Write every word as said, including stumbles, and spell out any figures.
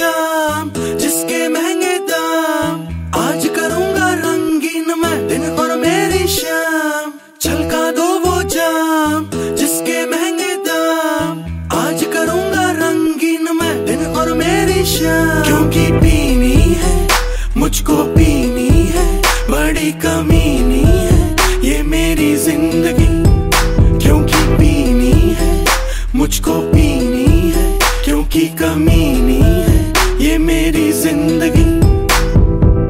जाम जिसके महंगे दाम, आज करूंगा रंगीन मैं दिन और मेरी शाम। छलका दो वो जाम जिसके महंगे दाम, आज करूंगा रंगीन मैं दिन और मेरी शाम। क्योंकि पीनी है मुझको पीनी है, बड़ी कमीनी है ये मेरी जिंदगी। क्योंकि पीनी है मुझको पीनी है, क्योंकि कमीनी है ये मेरी जिंदगी।